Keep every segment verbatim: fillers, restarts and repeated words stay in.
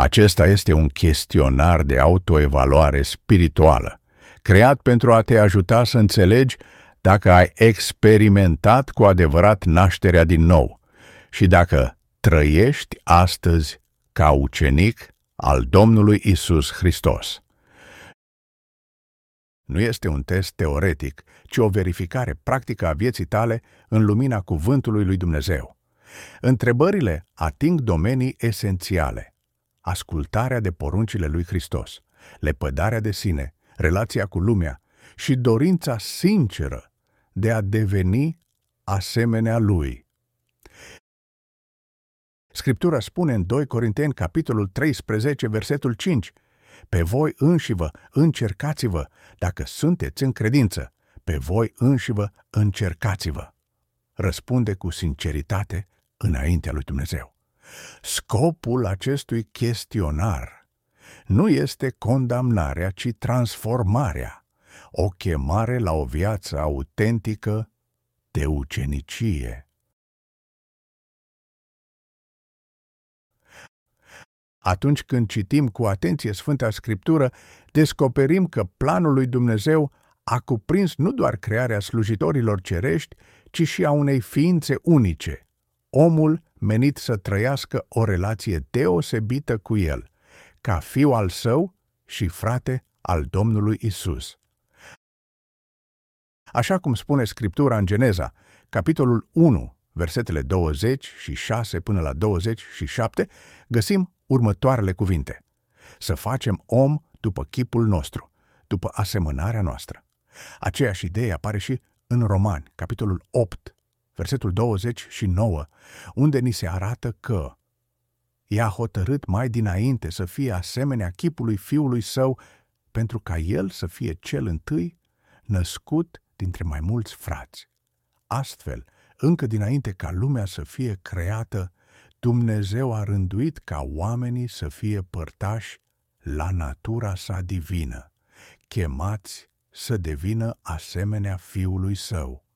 Acesta este un chestionar de autoevaluare spirituală, creat pentru a te ajuta să înțelegi dacă ai experimentat cu adevărat nașterea din nou și dacă trăiești astăzi ca ucenic al Domnului Isus Hristos. Nu este un test teoretic, ci o verificare practică a vieții tale în lumina cuvântului lui Dumnezeu. Întrebările ating domenii esențiale: ascultarea de poruncile lui Hristos, lepădarea de sine, relația cu lumea și dorința sinceră de a deveni asemenea lui. Scriptura spune în doi Corinteni, capitolul treisprezece, versetul cinci: pe voi înșivă încercați-vă, dacă sunteți în credință, pe voi înșivă încercați-vă. Răspunde cu sinceritate înaintea lui Dumnezeu. Scopul acestui chestionar nu este condamnarea, ci transformarea, o chemare la o viață autentică de ucenicie. Atunci când citim cu atenție Sfânta Scriptură, descoperim că planul lui Dumnezeu a cuprins nu doar crearea slujitorilor cerești, ci și a unei ființe unice, omul menit să trăiască o relație deosebită cu el, ca fiu al său și frate al Domnului Isus. Așa cum spune Scriptura în Geneza, capitolul unu, versetele douăzeci și șase până la douăzeci și șapte, găsim următoarele cuvinte: să facem om după chipul nostru, după asemănarea noastră. Aceeași idee apare și în Romani, capitolul opt, versetul douăzeci și nouă, unde ni se arată că i-a hotărât mai dinainte să fie asemenea chipului Fiului Său, pentru ca El să fie cel întâi născut dintre mai mulți frați. Astfel, încă dinainte ca lumea să fie creată, Dumnezeu a rânduit ca oamenii să fie părtași la natura sa divină, chemați să devină asemenea Fiului Său.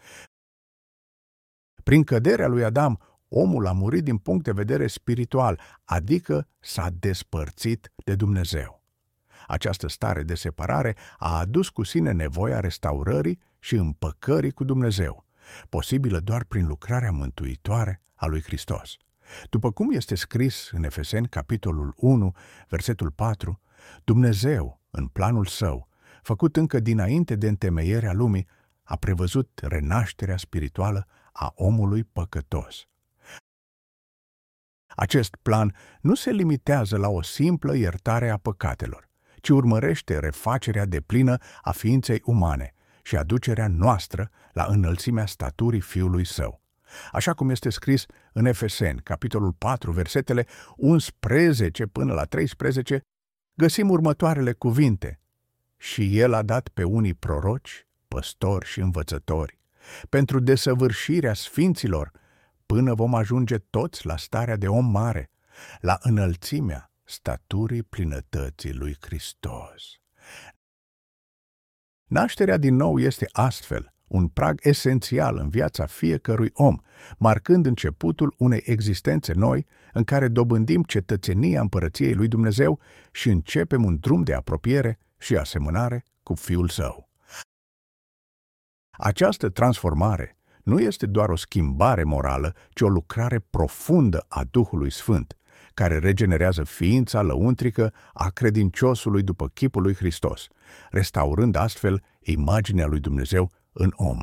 Prin căderea lui Adam, omul a murit din punct de vedere spiritual, adică s-a despărțit de Dumnezeu. Această stare de separare a adus cu sine nevoia restaurării și împăcării cu Dumnezeu, posibilă doar prin lucrarea mântuitoare a lui Hristos. După cum este scris în Efeseni, capitolul unu, versetul patru, Dumnezeu, în planul Său, făcut încă dinainte de întemeierea lumii, a prevăzut renașterea spirituală a omului păcătos. Acest plan nu se limitează la o simplă iertare a păcatelor, ci urmărește refacerea deplină a ființei umane și aducerea noastră la înălțimea staturii Fiului Său. Așa cum este scris în Efeseni, capitolul patru, versetele unsprezece până la treisprezece, găsim următoarele cuvinte: și El a dat pe unii proroci, păstori și învățători, pentru desăvârșirea sfinților, până vom ajunge toți la starea de om mare, la înălțimea staturii plinătății lui Hristos. Nașterea din nou este astfel un prag esențial în viața fiecărui om, marcând începutul unei existențe noi în care dobândim cetățenia împărăției lui Dumnezeu și începem un drum de apropiere și asemănare cu Fiul Său. Această transformare nu este doar o schimbare morală, ci o lucrare profundă a Duhului Sfânt, care regenerează ființa lăuntrică a credinciosului după chipul lui Hristos, restaurând astfel imaginea lui Dumnezeu în om.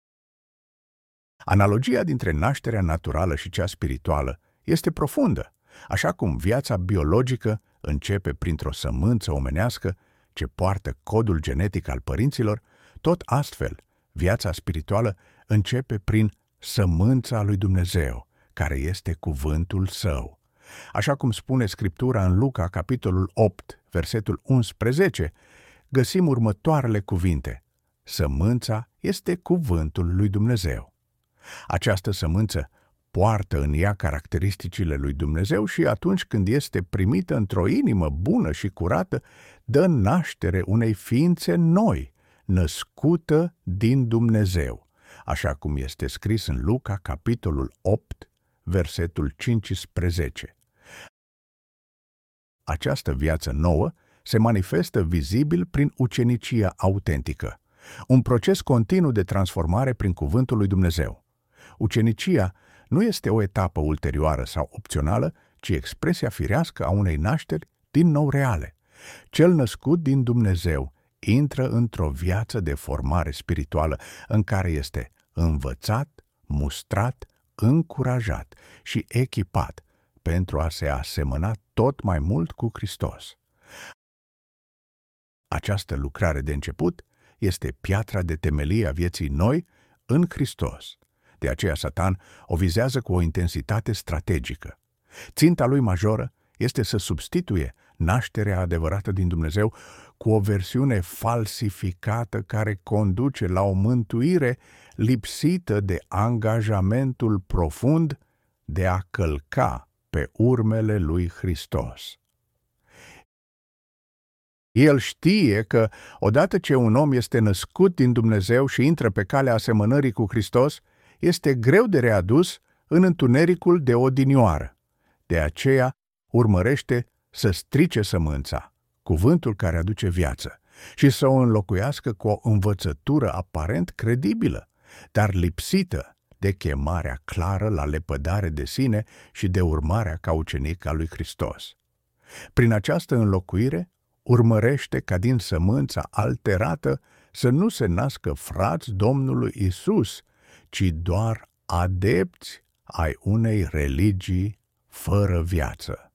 Analogia dintre nașterea naturală și cea spirituală este profundă, așa cum viața biologică începe printr-o sămânță omenească ce poartă codul genetic al părinților, tot astfel viața spirituală începe prin sămânța lui Dumnezeu, care este cuvântul Său. Așa cum spune Scriptura în Luca, capitolul opt, versetul unsprezece, găsim următoarele cuvinte: sămânța este cuvântul lui Dumnezeu. Această sămânță poartă în ea caracteristicile lui Dumnezeu și atunci când este primită într-o inimă bună și curată, dă naștere unei ființe noi, născută din Dumnezeu, așa cum este scris în Luca, capitolul opt, versetul cincisprezece. Această viață nouă se manifestă vizibil prin ucenicia autentică, un proces continuu de transformare prin cuvântul lui Dumnezeu. Ucenicia nu este o etapă ulterioară sau opțională, ci expresia firească a unei nașteri din nou reale. Cel născut din Dumnezeu intră într-o viață de formare spirituală în care este învățat, mustrat, încurajat și echipat pentru a se asemăna tot mai mult cu Hristos. Această lucrare de început este piatra de temelie a vieții noi în Hristos. De aceea Satan o vizează cu o intensitate strategică. Ținta lui majoră este să substituie nașterea adevărată din Dumnezeu cu o versiune falsificată care conduce la o mântuire lipsită de angajamentul profund de a călca pe urmele lui Hristos. El știe că, odată ce un om este născut din Dumnezeu și intră pe calea asemănării cu Hristos, este greu de readus în întunericul de odinioară. De aceea urmărește să strice sămânța, cuvântul care aduce viață, și să o înlocuiască cu o învățătură aparent credibilă, dar lipsită de chemarea clară la lepădare de sine și de urmarea ca ucenic al lui Hristos. Prin această înlocuire, urmărește ca din sămânța alterată să nu se nască frați Domnului Isus, ci doar adepți ai unei religii fără viață.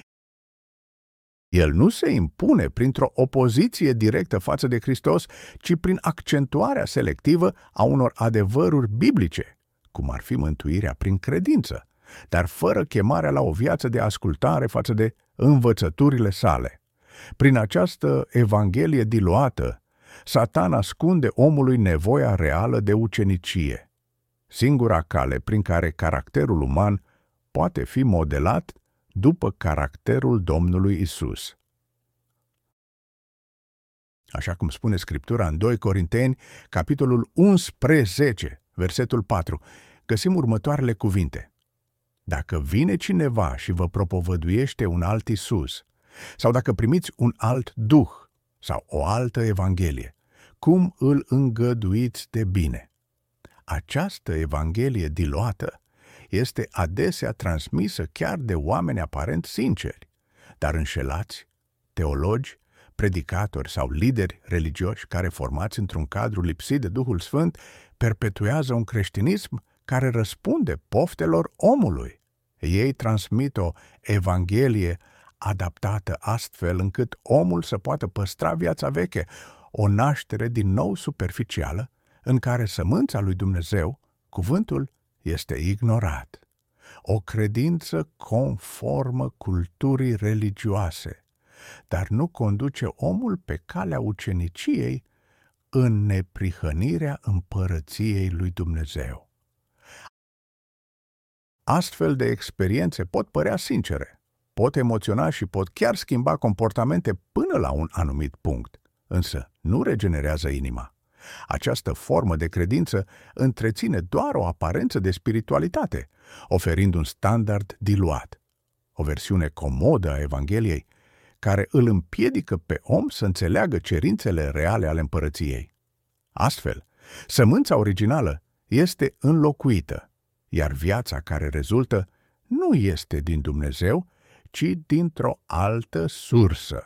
El nu se impune printr-o opoziție directă față de Hristos, ci prin accentuarea selectivă a unor adevăruri biblice, cum ar fi mântuirea prin credință, dar fără chemarea la o viață de ascultare față de învățăturile sale. Prin această evanghelie diluată, Satan ascunde omului nevoia reală de ucenicie, singura cale prin care caracterul uman poate fi modelat după caracterul Domnului Isus. Așa cum spune Scriptura în doi Corinteni, capitolul unsprezece, versetul patru, găsim următoarele cuvinte. Dacă vine cineva și vă propovăduiește un alt Isus, sau dacă primiți un alt duh sau o altă evanghelie, cum îl îngăduiți de bine? Această evanghelie diluată este adesea transmisă chiar de oameni aparent sinceri, dar înșelați, teologi, predicatori sau lideri religioși care, formați într-un cadru lipsit de Duhul Sfânt, perpetuează un creștinism care răspunde poftelor omului. Ei transmit o evanghelie adaptată astfel încât omul să poată păstra viața veche, o naștere din nou superficială, în care sămânța lui Dumnezeu, cuvântul, este ignorat. O credință conformă culturii religioase, dar nu conduce omul pe calea uceniciei în neprihănirea împărăției lui Dumnezeu. Astfel de experiențe pot părea sincere, pot emoționa și pot chiar schimba comportamente până la un anumit punct, însă nu regenerează inima. Această formă de credință întreține doar o aparență de spiritualitate, oferind un standard diluat, o versiune comodă a Evangheliei, care îl împiedică pe om să înțeleagă cerințele reale ale împărăției. Astfel, sămânța originală este înlocuită, iar viața care rezultă nu este din Dumnezeu, ci dintr-o altă sursă.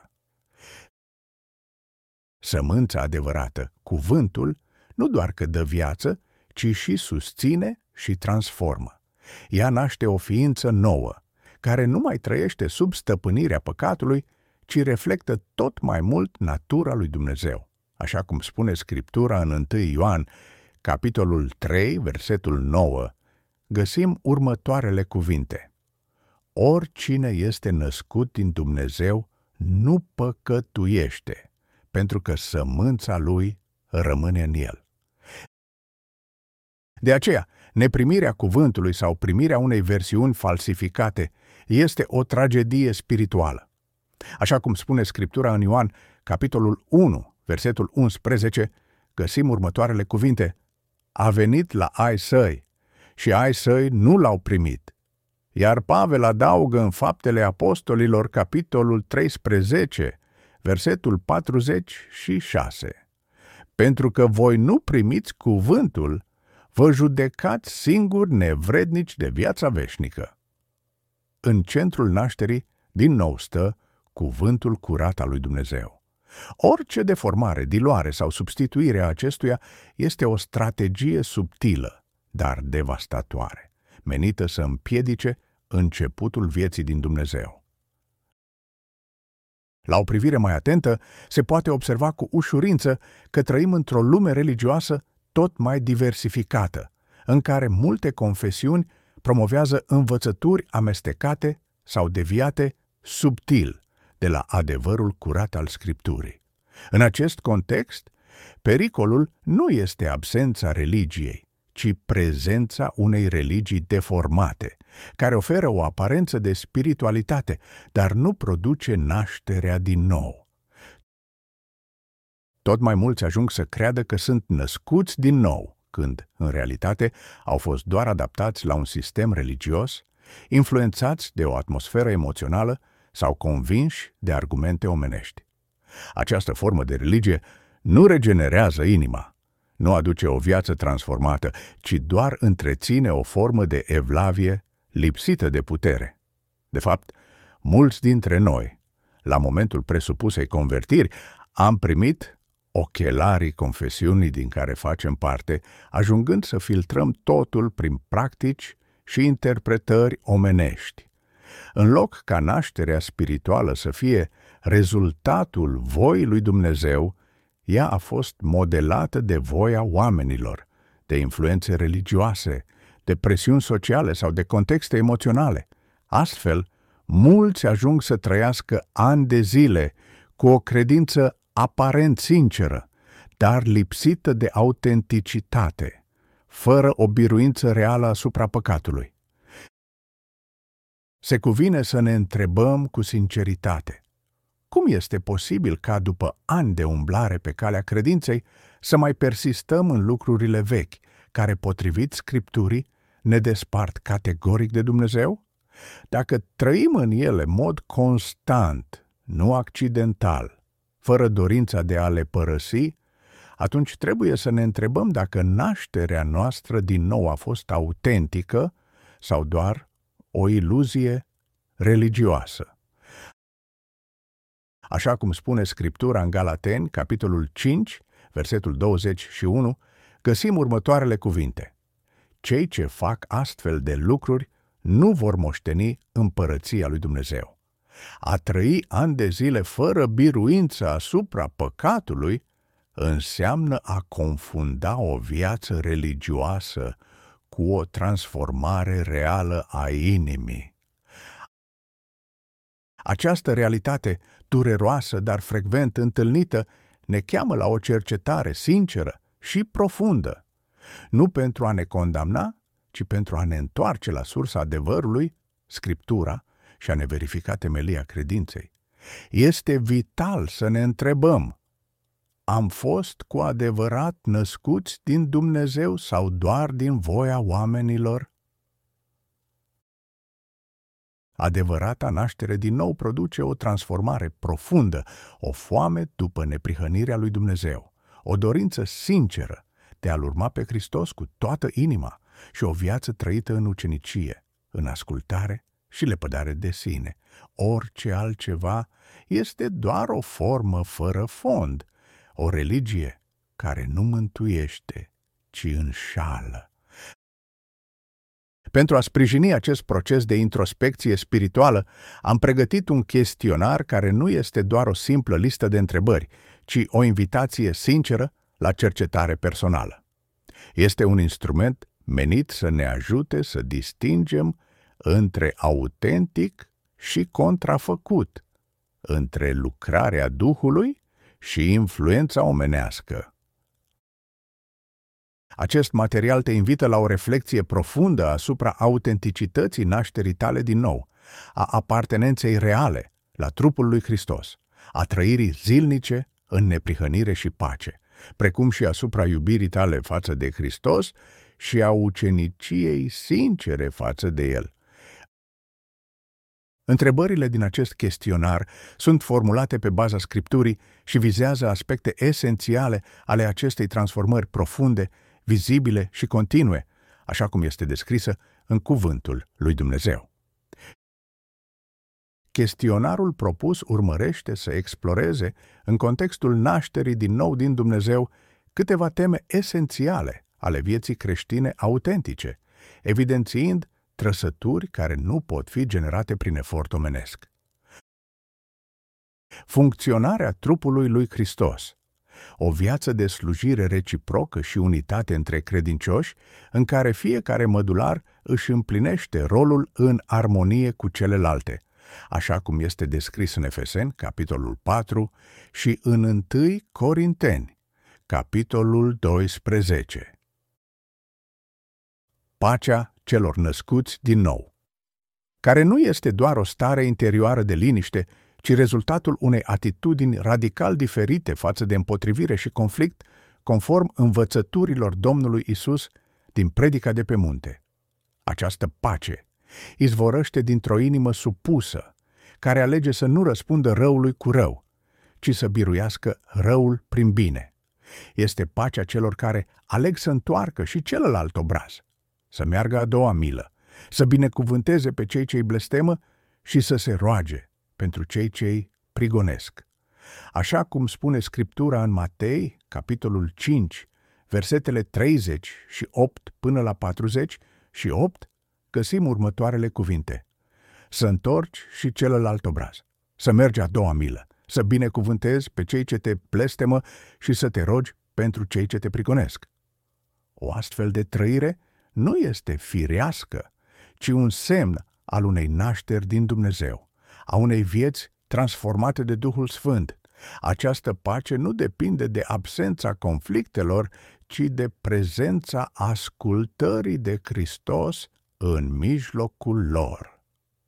Sămânța adevărată, cuvântul, nu doar că dă viață, ci și susține și transformă. Ea naște o ființă nouă, care nu mai trăiește sub stăpânirea păcatului, ci reflectă tot mai mult natura lui Dumnezeu. Așa cum spune Scriptura în întâi Ioan, capitolul trei, versetul nouă, găsim următoarele cuvinte. Oricine este născut din Dumnezeu nu păcătuiește, pentru că sămânța lui rămâne în el. De aceea, neprimirea cuvântului sau primirea unei versiuni falsificate este o tragedie spirituală. Așa cum spune Scriptura în Ioan, capitolul unu, versetul unsprezece, găsim următoarele cuvinte. A venit la ai săi și ai săi nu l-au primit, Iar Pavel adaugă în Faptele Apostolilor, capitolul treisprezece, versetul patruzeci și șase. Pentru că voi nu primiți cuvântul, vă judecați singuri nevrednici de viața veșnică. În centrul nașterii, din nou, stă cuvântul curat al lui Dumnezeu. Orice deformare, diluare sau substituire a acestuia este o strategie subtilă, dar devastatoare, menită să împiedice începutul vieții din Dumnezeu. La o privire mai atentă, se poate observa cu ușurință că trăim într-o lume religioasă tot mai diversificată, în care multe confesiuni promovează învățături amestecate sau deviate subtil de la adevărul curat al Scripturii. În acest context, pericolul nu este absența religiei, ci prezența unei religii deformate, care oferă o aparență de spiritualitate, dar nu produce nașterea din nou. Tot mai mulți ajung să creadă că sunt născuți din nou, când, în realitate, au fost doar adaptați la un sistem religios, influențați de o atmosferă emoțională sau convinși de argumente omenești. Această formă de religie nu regenerează inima, nu aduce o viață transformată, ci doar întreține o formă de evlavie lipsită de putere. De fapt, mulți dintre noi, la momentul presupusei convertiri, am primit ochelarii confesiunii din care facem parte, ajungând să filtrăm totul prin practici și interpretări omenești. În loc ca nașterea spirituală să fie rezultatul voii lui Dumnezeu, ea a fost modelată de voia oamenilor, de influențe religioase, de presiuni sociale sau de contexte emoționale. Astfel, mulți ajung să trăiască ani de zile cu o credință aparent sinceră, dar lipsită de autenticitate, fără o biruință reală asupra păcatului. Se cuvine să ne întrebăm cu sinceritate: cum este posibil ca, după ani de umblare pe calea credinței, să mai persistăm în lucrurile vechi, care, potrivit Scripturii, ne despart categoric de Dumnezeu? Dacă trăim în ele în mod constant, nu accidental, fără dorința de a le părăsi, atunci trebuie să ne întrebăm dacă nașterea noastră din nou a fost autentică sau doar o iluzie religioasă. Așa cum spune Scriptura în Galateni, capitolul cinci, versetul douăzeci și unu, găsim următoarele cuvinte: cei ce fac astfel de lucruri nu vor moșteni împărăția lui Dumnezeu. A trăi ani de zile fără biruință asupra păcatului înseamnă a confunda o viață religioasă cu o transformare reală a inimii. Această realitate dureroasă, dar frecvent întâlnită, ne cheamă la o cercetare sinceră și profundă, nu pentru a ne condamna, ci pentru a ne întoarce la sursa adevărului, Scriptura, și a ne verifica temelia credinței. Este vital să ne întrebăm: am fost cu adevărat născuți din Dumnezeu sau doar din voia oamenilor? Adevărata naștere din nou produce o transformare profundă, o foame după neprihănirea lui Dumnezeu, o dorință sinceră de a-L urma pe Hristos cu toată inima și o viață trăită în ucenicie, în ascultare și lepădare de sine. Orice altceva este doar o formă fără fond, o religie care nu mântuiește, ci înșală. Pentru a sprijini acest proces de introspecție spirituală, am pregătit un chestionar care nu este doar o simplă listă de întrebări, ci o invitație sinceră la cercetare personală. Este un instrument menit să ne ajute să distingem între autentic și contrafăcut, între lucrarea Duhului și influența omenească. Acest material te invită la o reflecție profundă asupra autenticității nașterii tale din nou, a apartenenței reale la trupul lui Hristos, a trăirii zilnice în neprihănire și pace, precum și asupra iubirii tale față de Hristos și a uceniciei sincere față de El. Întrebările din acest chestionar sunt formulate pe baza Scripturii și vizează aspecte esențiale ale acestei transformări profunde, vizibile și continue, așa cum este descrisă în Cuvântul lui Dumnezeu. Chestionarul propus urmărește să exploreze, în contextul nașterii din nou din Dumnezeu, câteva teme esențiale ale vieții creștine autentice, evidențiind trăsături care nu pot fi generate prin efort omenesc. Funcționarea trupului lui Hristos, o viață de slujire reciprocă și unitate între credincioși, în care fiecare mădular își împlinește rolul în armonie cu celelalte, așa cum este descris în Efeseni, capitolul patru, și în întâi Corinteni, capitolul doisprezece. Pacea celor născuți din nou, care nu este doar o stare interioară de liniște, ci rezultatul unei atitudini radical diferite față de împotrivire și conflict, conform învățăturilor Domnului Isus din Predica de pe munte. Această pace izvorăște dintr-o inimă supusă, care alege să nu răspundă răului cu rău, ci să biruiască răul prin bine. Este pacea celor care aleg să întoarcă și celălalt obraz, să meargă a doua milă, să binecuvânteze pe cei ce îi blestemă și să se roage pentru cei ce îi prigonesc. Așa cum spune Scriptura în Matei, capitolul cinci, versetele treizeci și opt până la patruzeci și opt, găsim următoarele cuvinte: să întorci și celălalt obraz, să mergi a doua milă, să binecuvântezi pe cei ce te blestemă și să te rogi pentru cei ce te prigonesc. O astfel de trăire nu este firească, ci un semn al unei nașteri din Dumnezeu, a unei vieți transformate de Duhul Sfânt. Această pace nu depinde de absența conflictelor, ci de prezența ascultării de Hristos în mijlocul lor.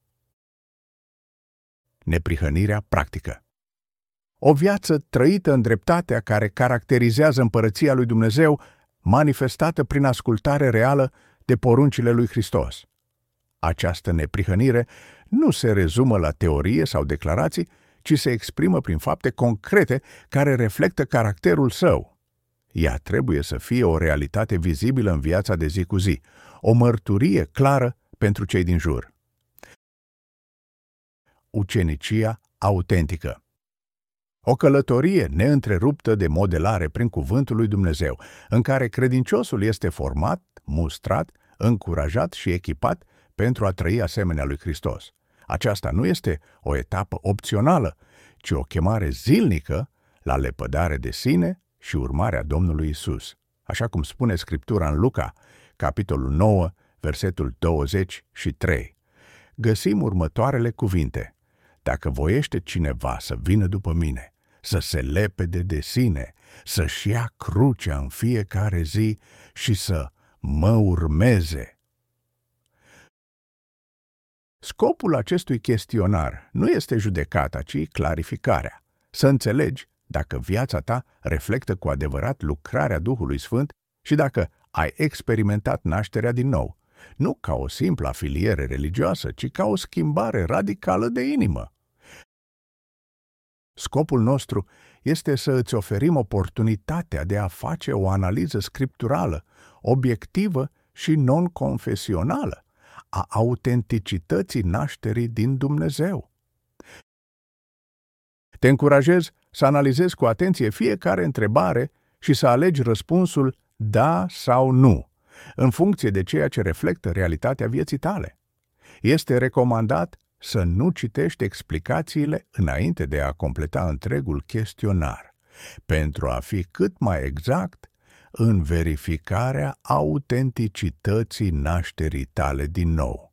Neprihănirea practică. O viață trăită în dreptatea care caracterizează împărăția lui Dumnezeu, manifestată prin ascultare reală de poruncile lui Hristos. Această neprihănire nu se rezumă la teorie sau declarații, ci se exprimă prin fapte concrete care reflectă caracterul său. Ea trebuie să fie o realitate vizibilă în viața de zi cu zi, o mărturie clară pentru cei din jur. Ucenicia autentică. O călătorie neîntreruptă de modelare prin cuvântul lui Dumnezeu, în care credinciosul este format, mustrat, încurajat și echipat pentru a trăi asemenea lui Hristos. Aceasta nu este o etapă opțională, ci o chemare zilnică la lepădare de sine și urmarea Domnului Isus. Așa cum spune Scriptura în Luca, capitolul nouă, versetul douăzeci și trei. Găsim următoarele cuvinte: dacă voiește cineva să vină după mine, să se lepede de sine, să-și ia crucea în fiecare zi și să mă urmeze. Scopul acestui chestionar nu este judecata, ci clarificarea. Să înțelegi dacă viața ta reflectă cu adevărat lucrarea Duhului Sfânt și dacă ai experimentat nașterea din nou, nu ca o simplă afiliere religioasă, ci ca o schimbare radicală de inimă. Scopul nostru este să îți oferim oportunitatea de a face o analiză scripturală, obiectivă și non-confesională a autenticității nașterii din Dumnezeu. Te încurajez să analizezi cu atenție fiecare întrebare și să alegi răspunsul da sau nu, în funcție de ceea ce reflectă realitatea vieții tale. Este recomandat să nu citești explicațiile înainte de a completa întregul chestionar, pentru a fi cât mai exact în verificarea autenticității nașterii tale din nou.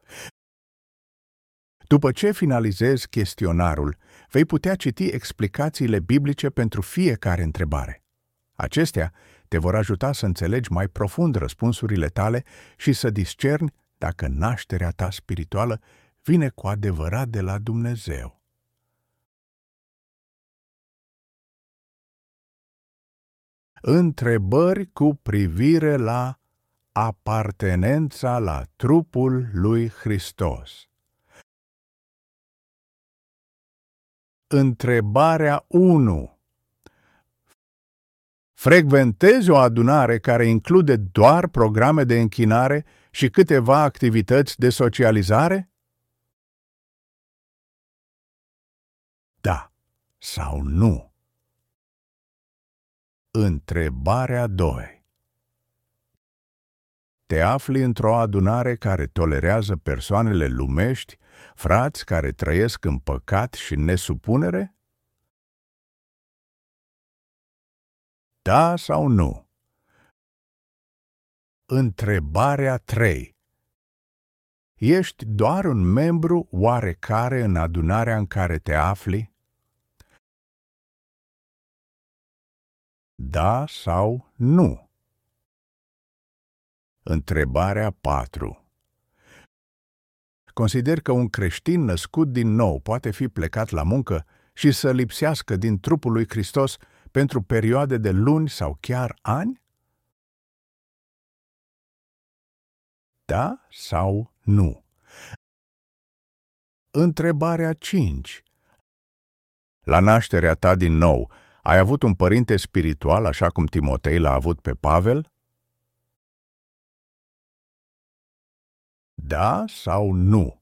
După ce finalizezi chestionarul, vei putea citi explicațiile biblice pentru fiecare întrebare. Acestea te vor ajuta să înțelegi mai profund răspunsurile tale și să discerni dacă nașterea ta spirituală vine cu adevărat de la Dumnezeu. Întrebări cu privire la apartenența la trupul lui Hristos. Întrebarea unu. Frecventezi o adunare care include doar programe de închinare și câteva activități de socializare? Da sau nu? Întrebarea doi. Te afli într-o adunare care tolerează persoanele lumești, frați care trăiesc în păcat și nesupunere? Da sau nu? Întrebarea trei. Ești doar un membru oarecare în adunarea în care te afli? Da sau nu? Întrebarea patru. Consider că un creștin născut din nou poate fi plecat la muncă și să lipsească din trupul lui Hristos pentru perioade de luni sau chiar ani? Da sau nu? Întrebarea cinci. La nașterea ta din nou, ai avut un părinte spiritual așa cum Timotei l-a avut pe Pavel? Da sau nu?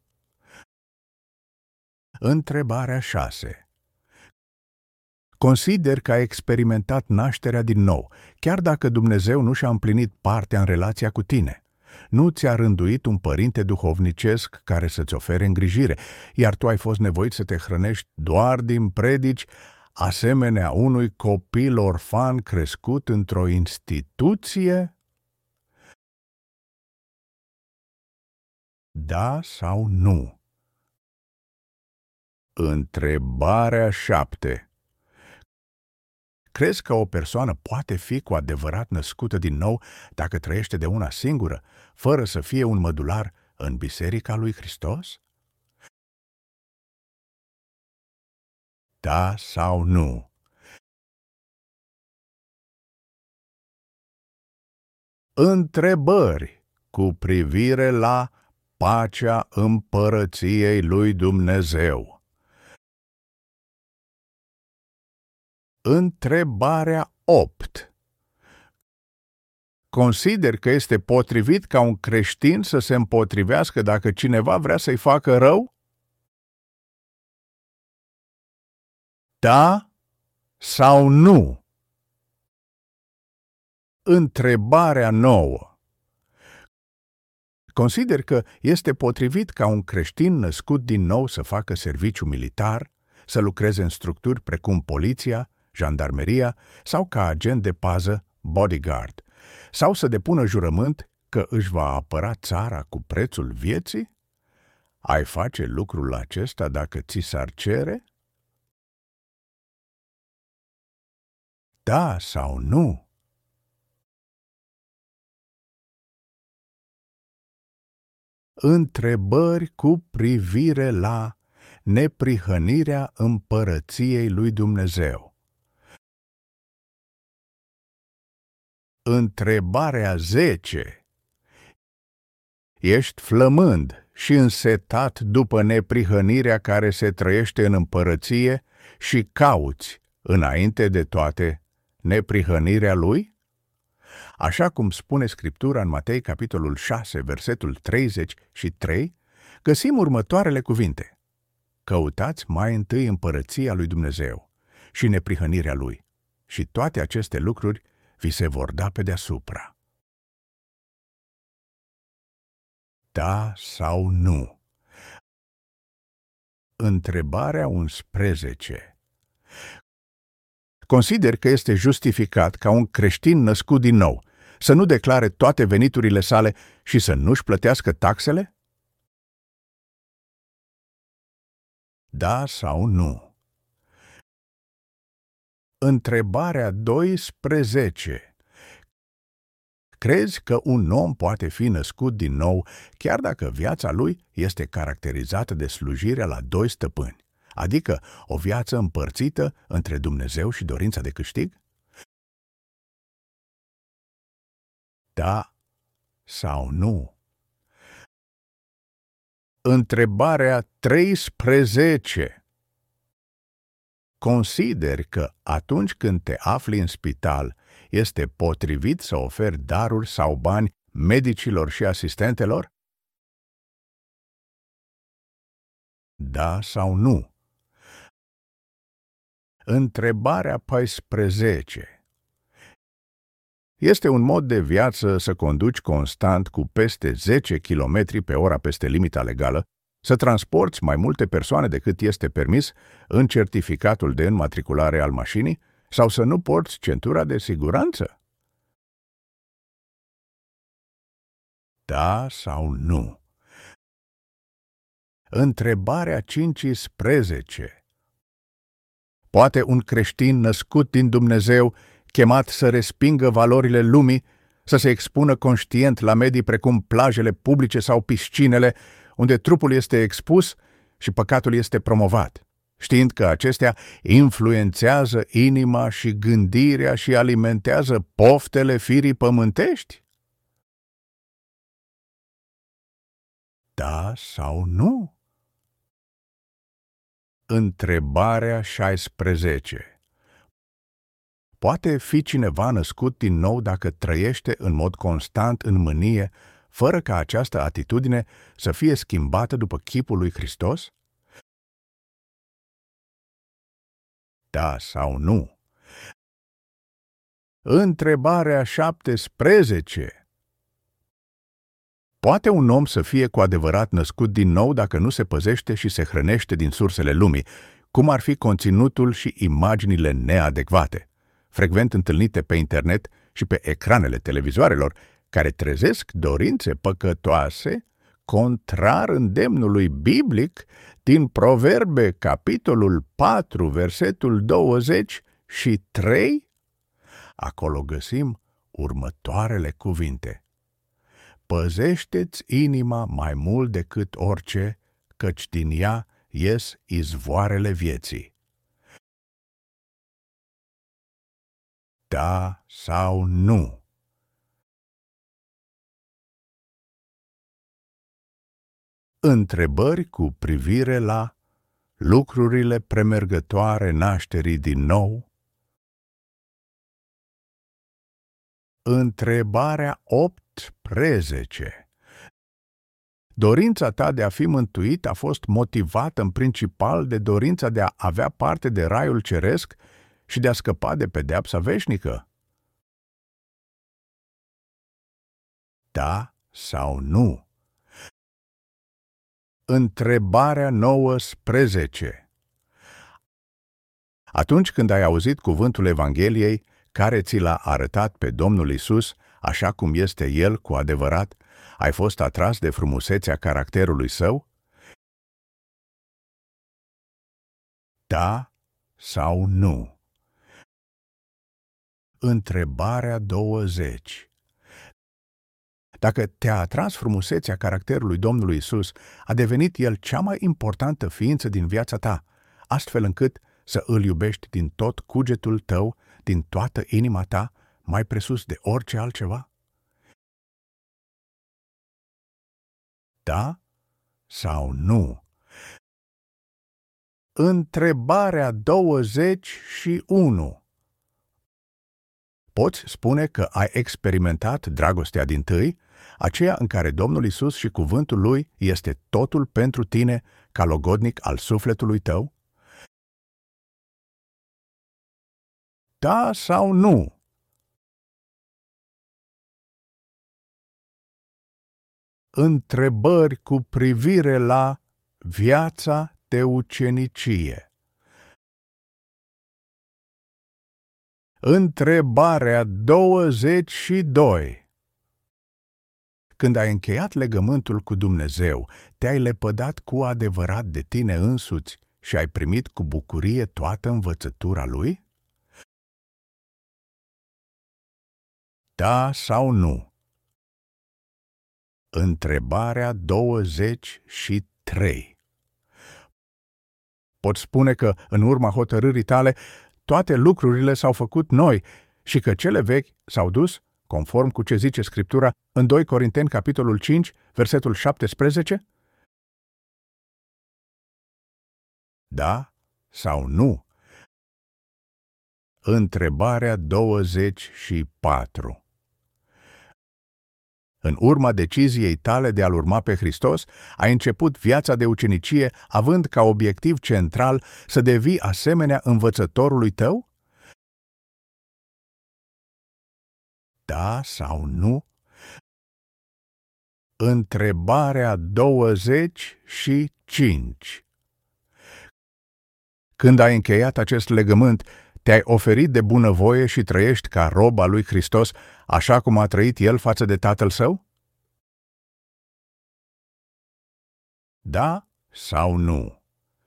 Întrebarea șase. Consider că ai experimentat nașterea din nou, chiar dacă Dumnezeu nu și-a împlinit partea în relația cu tine. Nu ți-a rânduit un părinte duhovnicesc care să-ți ofere îngrijire, iar tu ai fost nevoit să te hrănești doar din predici, asemenea unui copil orfan crescut într-o instituție? Da sau nu? Întrebarea șapte. Crezi că o persoană poate fi cu adevărat născută din nou dacă trăiește de una singură, fără să fie un mădular în Biserica lui Hristos? Da sau nu? Întrebări cu privire la pacea împărăției lui Dumnezeu. Întrebarea opt. Consider că este potrivit ca un creștin să se împotrivească dacă cineva vrea să-i facă rău? Da sau nu? Întrebarea nouă. Consider că este potrivit ca un creștin născut din nou să facă serviciu militar, să lucreze în structuri precum poliția, jandarmeria sau ca agent de pază, bodyguard, sau să depună jurământ că își va apăra țara cu prețul vieții? Ai face lucrul acesta dacă ți s-ar cere? Da sau nu? Întrebări cu privire la neprihănirea împărăției lui Dumnezeu. Întrebarea zece. Ești flămând și însetat după neprihănirea care se trăiește în împărăție și cauți, înainte de toate, neprihănirea lui? Așa cum spune Scriptura în Matei, capitolul șase, versetul treizeci și trei, găsim următoarele cuvinte. Căutați mai întâi împărăția lui Dumnezeu și neprihănirea lui, și toate aceste lucruri vi se vor da pe deasupra. Da sau nu? Întrebarea unsprezece. Consider că este justificat ca un creștin născut din nou să nu declare toate veniturile sale și să nu-și plătească taxele? Da sau nu? Întrebarea doisprezece. Crezi că un om poate fi născut din nou chiar dacă viața lui este caracterizată de slujirea la doi stăpâni, adică o viață împărțită între Dumnezeu și dorința de câștig? Da sau nu? Întrebarea treisprezece. consideri că atunci când te afli în spital, este potrivit să oferi daruri sau bani medicilor și asistentelor? Da sau nu? Întrebarea paisprezece. Este un mod de viață să conduci constant cu peste zece kilometri pe oră peste limita legală, să transporți mai multe persoane decât este permis în certificatul de înmatriculare al mașinii sau să nu porți centura de siguranță? Da sau nu? Întrebarea cincisprezece. Poate un creștin născut din Dumnezeu, chemat să respingă valorile lumii, să se expună conștient la medii precum plajele publice sau piscinele, unde trupul este expus și păcatul este promovat, știind că acestea influențează inima și gândirea și alimentează poftele firii pământești? Da sau nu? Întrebarea șaisprezece. Poate fi cineva născut din nou dacă trăiește în mod constant în mânie, fără ca această atitudine să fie schimbată după chipul lui Hristos? Da sau nu? Întrebarea șaptesprezece. Poate un om să fie cu adevărat născut din nou dacă nu se păzește și se hrănește din sursele lumii, cum ar fi conținutul și imaginile neadecvate, frecvent întâlnite pe internet și pe ecranele televizoarelor, care trezesc dorințe păcătoase, contrar îndemnului biblic din Proverbe, capitolul patru, versetul douăzeci și trei? Acolo găsim următoarele cuvinte. Păzește-ți inima mai mult decât orice, căci din ea ies izvoarele vieții. Da sau nu? Întrebări cu privire la lucrurile premergătoare nașterii din nou? Întrebarea optsprezece. Dorința ta de a fi mântuit a fost motivată în principal de dorința de a avea parte de raiul ceresc și de a scăpa de pedeapsa veșnică? Da sau nu? Întrebarea nouăsprezece. Atunci când ai auzit cuvântul Evangheliei, care ți l-a arătat pe Domnul Isus, așa cum este El cu adevărat, ai fost atras de frumusețea caracterului Său? Da sau nu? Întrebarea douăzeci. Dacă te-a atras frumusețea caracterului Domnului Isus, a devenit El cea mai importantă ființă din viața ta, astfel încât să îl iubești din tot cugetul tău, din toată inima ta, mai presus de orice altceva? Da sau nu? Întrebarea douăzeci și unu. Poți spune că ai experimentat dragostea dintâi, aceea în care Domnul Isus și cuvântul Lui este totul pentru tine ca logodnic al sufletului tău? Da sau nu? Întrebări cu privire la viața de ucenicie. Întrebarea douăzeci și doi. Când ai încheiat legământul cu Dumnezeu, te-ai lepădat cu adevărat de tine însuți și ai primit cu bucurie toată învățătura Lui? Da sau nu? Întrebarea douăzeci și trei. Poți spune că, în urma hotărârii tale, toate lucrurile s-au făcut noi și că cele vechi s-au dus, conform cu ce zice Scriptura în doi Corinteni, capitolul cinci, versetul șaptesprezece? Da sau nu? întrebarea douăzeci și patru. În urma deciziei tale de a-L urma pe Hristos, ai început viața de ucenicie având ca obiectiv central să devii asemenea învățătorului tău? Da sau nu? Întrebarea douăzeci și cinci. Când ai încheiat acest legământ, te-ai oferit de bunăvoie și trăiești ca rob al lui Hristos, așa cum a trăit El față de Tatăl Său? Da sau nu?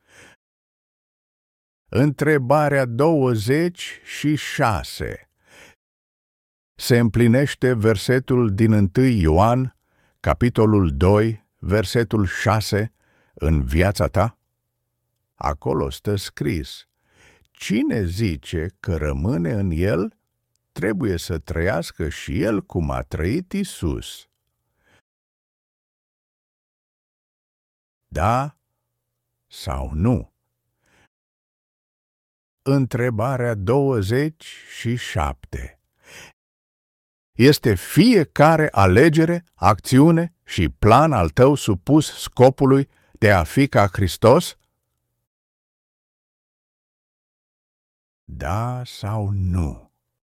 Întrebarea douăzeci și șase. Se împlinește versetul din întâi Ioan, capitolul doi, versetul șase, în viața ta? Acolo stă scris: cine zice că rămâne în El, trebuie să trăiască și el cum a trăit Isus. Da sau nu? Întrebarea douăzeci și șapte. Este fiecare alegere, acțiune și plan al tău supus scopului de a fi ca Hristos? Da sau nu?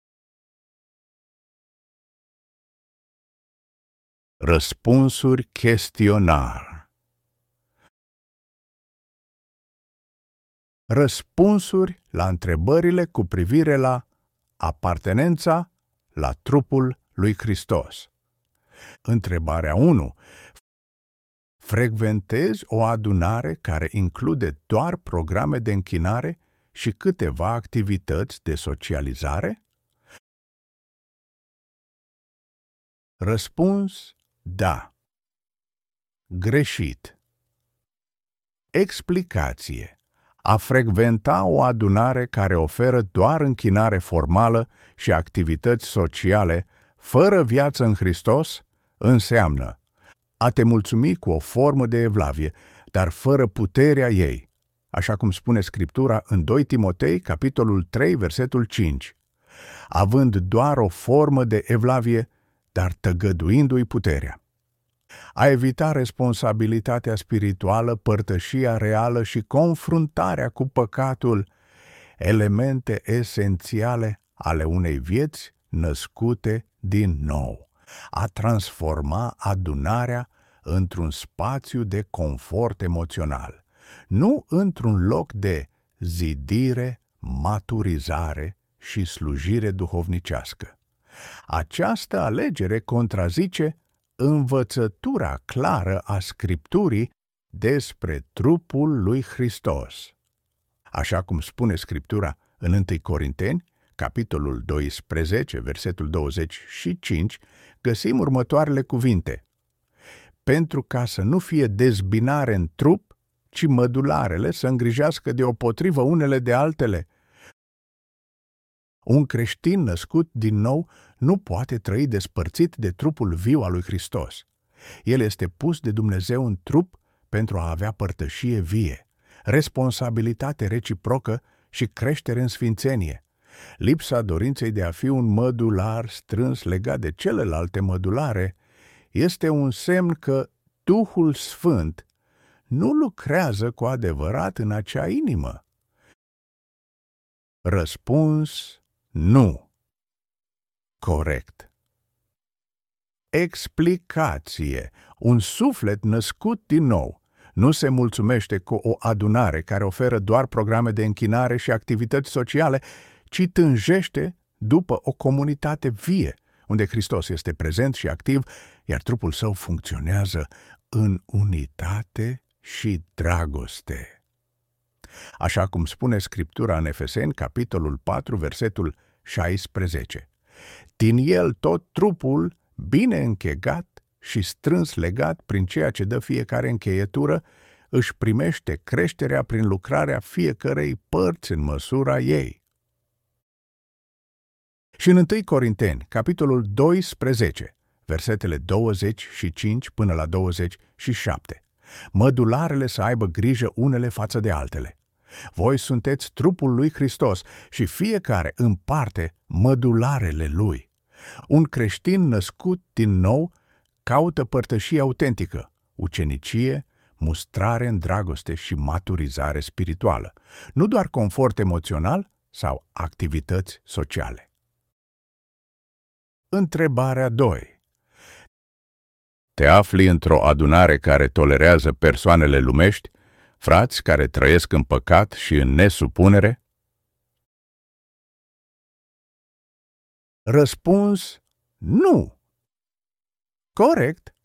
Răspunsuri chestionar. Răspunsuri la întrebările cu privire la apartenența la trupul lui Hristos. Întrebarea unu. Frecventezi o adunare care include doar programe de închinare și câteva activități de socializare? Răspuns: da. Greșit. Explicație. A frecventa o adunare care oferă doar închinare formală și activități sociale, fără viață în Hristos, înseamnă a te mulțumi cu o formă de evlavie, dar fără puterea ei, așa cum spune Scriptura în doi Timotei, capitolul trei, versetul cinci, având doar o formă de evlavie, dar tăgăduindu-i puterea. A evita responsabilitatea spirituală, părtășia reală și confruntarea cu păcatul, elemente esențiale ale unei vieți născute din nou. A transforma adunarea într-un spațiu de confort emoțional, nu într-un loc de zidire, maturizare și slujire duhovnicească. Această alegere contrazice învățătura clară a Scripturii despre trupul lui Hristos. Așa cum spune Scriptura în întâi Corinteni, capitolul doisprezece, versetul douăzeci și cinci, găsim următoarele cuvinte: pentru ca să nu fie dezbinare în trup, ci mădularele să îngrijească deopotrivă unele de altele. Un creștin născut din nou nu poate trăi despărțit de trupul viu al lui Hristos. El este pus de Dumnezeu în trup pentru a avea părtășie vie, responsabilitate reciprocă și creștere în sfințenie. Lipsa dorinței de a fi un mădular strâns legat de celelalte mădulare este un semn că Duhul Sfânt nu lucrează cu adevărat în acea inimă. Răspuns: nu. Corect. Explicație. Un suflet născut din nou nu se mulțumește cu o adunare care oferă doar programe de închinare și activități sociale, ci tânjește după o comunitate vie, unde Hristos este prezent și activ, iar trupul său funcționează în unitate și dragoste. Așa cum spune Scriptura în Efeseni, capitolul patru, versetul șaisprezece. Din el tot trupul, bine închegat și strâns legat prin ceea ce dă fiecare încheietură, își primește creșterea prin lucrarea fiecărei părți în măsura ei. Și în întâi Corinteni, capitolul doisprezece, versetele douăzeci și cinci până la douăzeci și șapte. Mădularele să aibă grijă unele față de altele. Voi sunteți trupul lui Hristos și fiecare împarte mădularele lui. Un creștin născut din nou caută părtășie autentică, ucenicie, mustrare în dragoste și maturizare spirituală, nu doar confort emoțional sau activități sociale. Întrebarea doi. Te afli într-o adunare care tolerează persoanele lumești, frați care trăiesc în păcat și în nesupunere? Răspuns: nu. Corect.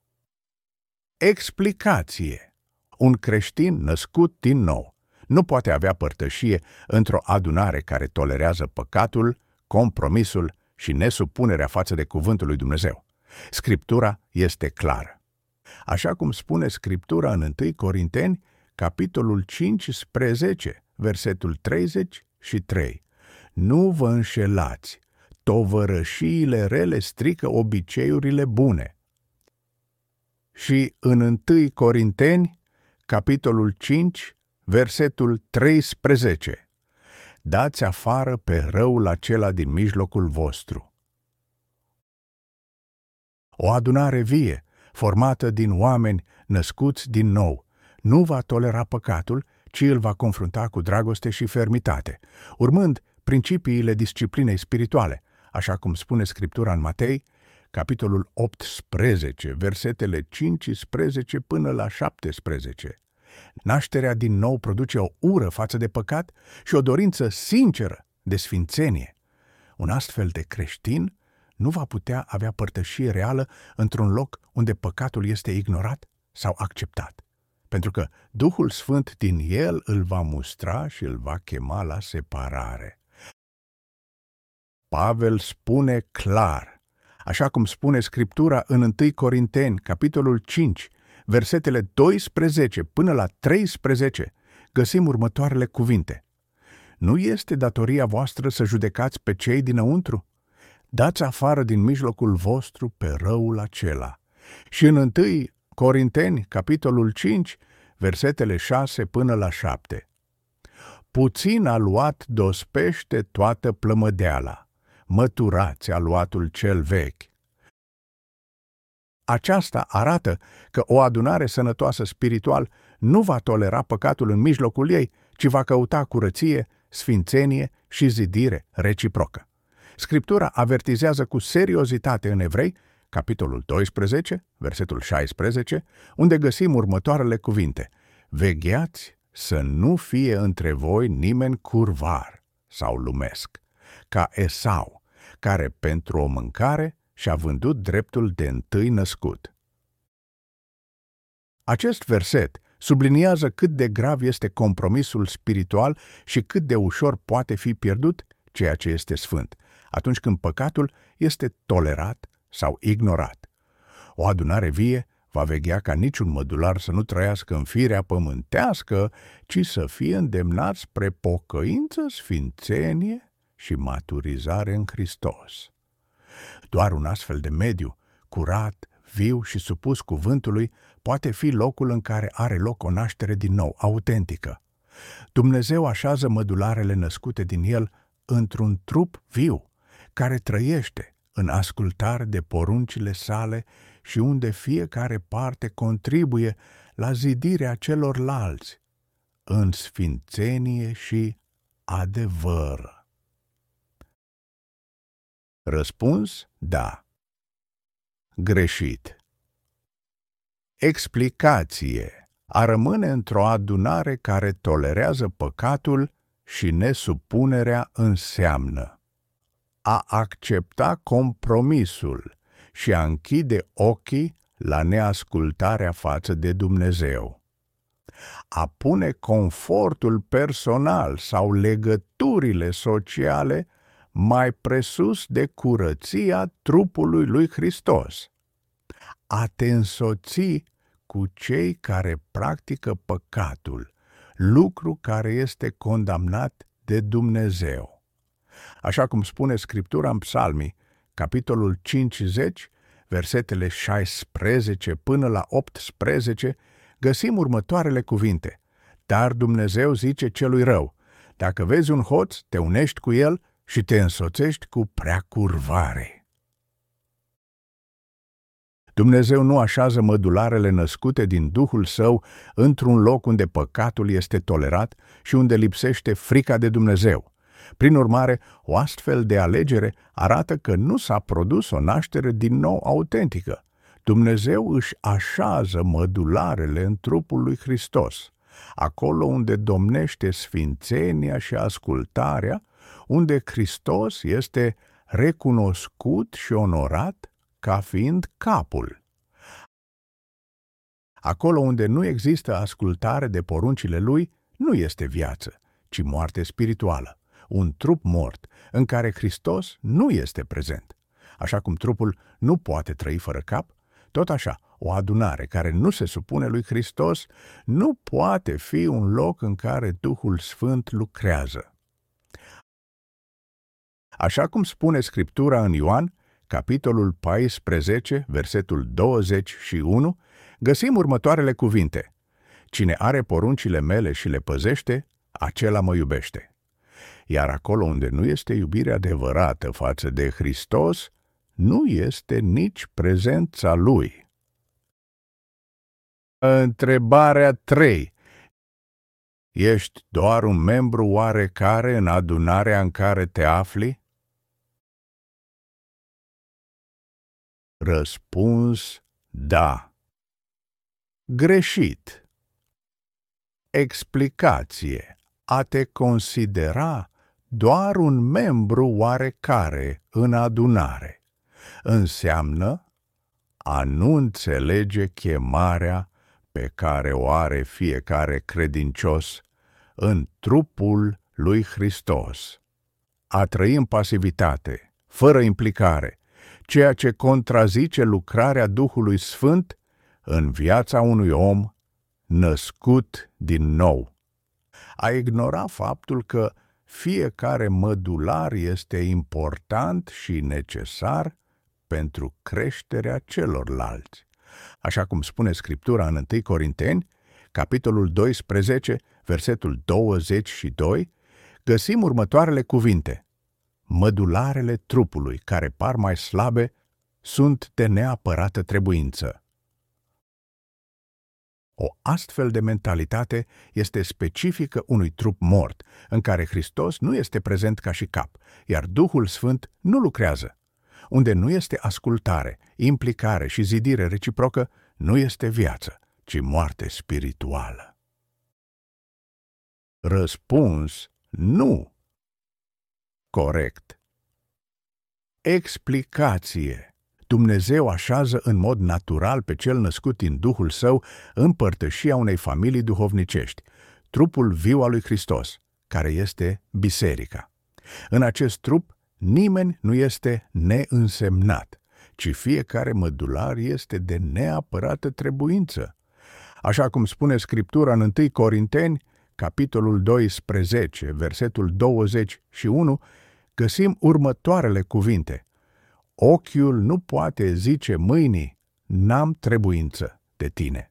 Explicație. Un creștin născut din nou nu poate avea părtășie într-o adunare care tolerează păcatul, compromisul și nesupunerea față de cuvântul lui Dumnezeu. Scriptura este clară. Așa cum spune Scriptura în întâi Corinteni, capitolul cincisprezece, versetul treizeci și trei. Nu vă înșelați, tovărășiile rele strică obiceiurile bune. Și în întâi Corinteni, capitolul cinci, versetul treisprezece. Dați afară pe răul acela din mijlocul vostru. O adunare vie, formată din oameni născuți din nou, nu va tolera păcatul, ci îl va confrunta cu dragoste și fermitate, urmând principiile disciplinei spirituale, așa cum spune Scriptura în Matei, capitolul optsprezece, versetele cincisprezece până la șaptesprezece. Nașterea din nou produce o ură față de păcat și o dorință sinceră de sfințenie. Un astfel de creștin nu va putea avea părtășie reală într-un loc unde păcatul este ignorat sau acceptat, pentru că Duhul Sfânt din el îl va mustra și îl va chema la separare. Pavel spune clar, așa cum spune Scriptura în întâi Corinteni, capitolul cinci, versetele doisprezece până la treisprezece, găsim următoarele cuvinte. Nu este datoria voastră să judecați pe cei dinăuntru? Dați afară din mijlocul vostru pe răul acela. Și în întâi Corinteni, capitolul cinci, versetele șase până la șapte. Puțin a luat dospește toată plămădeala, măturați aluatul cel vechi. Aceasta arată că o adunare sănătoasă spiritual nu va tolera păcatul în mijlocul ei, ci va căuta curăție, sfințenie și zidire reciprocă. Scriptura avertizează cu seriozitate în Evrei, capitolul doisprezece, versetul șaisprezece, unde găsim următoarele cuvinte. Vegheați să nu fie între voi nimeni curvar sau lumesc, ca Esau, care pentru o mâncare și-a vândut dreptul de întâi născut. Acest verset subliniază cât de grav este compromisul spiritual și cât de ușor poate fi pierdut ceea ce este sfânt, atunci când păcatul este tolerat sau ignorat. O adunare vie va veghea ca niciun mădular să nu trăiască în firea pământească, ci să fie îndemnat spre pocăință, sfințenie și maturizare în Hristos. Doar un astfel de mediu, curat, viu și supus cuvântului, poate fi locul în care are loc o naștere din nou, autentică. Dumnezeu așează mădularele născute din el într-un trup viu, care trăiește în ascultare de poruncile sale și unde fiecare parte contribuie la zidirea celorlalți, în sfințenie și adevăr. Răspuns: da. Greșit. Explicație: a rămâne într-o adunare care tolerează păcatul și nesupunerea înseamnă a accepta compromisul și a închide ochii la neascultarea față de Dumnezeu, a pune confortul personal sau legăturile sociale mai presus de curăția trupului lui Hristos, a te însoți cu cei care practică păcatul, lucru care este condamnat de Dumnezeu. Așa cum spune Scriptura în Psalmii, capitolul cincizeci, versetele șaisprezece până la optsprezece, găsim următoarele cuvinte. Dar Dumnezeu zice celui rău: dacă vezi un hoț, te unești cu el și te însoțești cu preacurvare. Dumnezeu nu așează mădularele născute din Duhul Său într-un loc unde păcatul este tolerat și unde lipsește frica de Dumnezeu. Prin urmare, o astfel de alegere arată că nu s-a produs o naștere din nou autentică. Dumnezeu își așează mădularele în trupul lui Hristos, acolo unde domnește sfințenia și ascultarea, unde Hristos este recunoscut și onorat ca fiind capul. Acolo unde nu există ascultare de poruncile lui, nu este viață, ci moarte spirituală, un trup mort în care Hristos nu este prezent. Așa cum trupul nu poate trăi fără cap, tot așa, o adunare care nu se supune lui Hristos nu poate fi un loc în care Duhul Sfânt lucrează. Așa cum spune Scriptura în Ioan, capitolul paisprezece, versetul douăzeci și unu, găsim următoarele cuvinte: cine are poruncile mele și le păzește, acela mă iubește. Iar acolo unde nu este iubire adevărată față de Hristos, nu este nici prezența Lui. Întrebarea trei. Ești doar un membru oarecare în adunarea în care te afli? Răspuns: da. Greșit. Explicație: a te considera doar un membru oarecare în adunare înseamnă a nu înțelege chemarea pe care o are fiecare credincios în trupul lui Hristos. A trăi în pasivitate, fără implicare, ceea ce contrazice lucrarea Duhului Sfânt în viața unui om născut din nou. A ignora faptul că fiecare mădular este important și necesar pentru creșterea celorlalți. Așa cum spune Scriptura în întâi Corinteni, capitolul doisprezece, versetul douăzeci și doi, găsim următoarele cuvinte: mădularele trupului care par mai slabe sunt de neapărată trebuință. O astfel de mentalitate este specifică unui trup mort, în care Hristos nu este prezent ca și cap, iar Duhul Sfânt nu lucrează. Unde nu este ascultare, implicare și zidire reciprocă, nu este viață, ci moarte spirituală. Răspuns: nu. Corect. Explicație: Dumnezeu așează în mod natural pe cel născut din Duhul Său în părtășia unei familii duhovnicești, trupul viu al lui Hristos, care este biserica. În acest trup nimeni nu este neînsemnat, ci fiecare mădular este de neapărată trebuință. Așa cum spune Scriptura în întâi Corinteni, capitolul doisprezece, versetul douăzeci și unu, găsim următoarele cuvinte: ochiul nu poate zice mâinii, n-am trebuință de tine.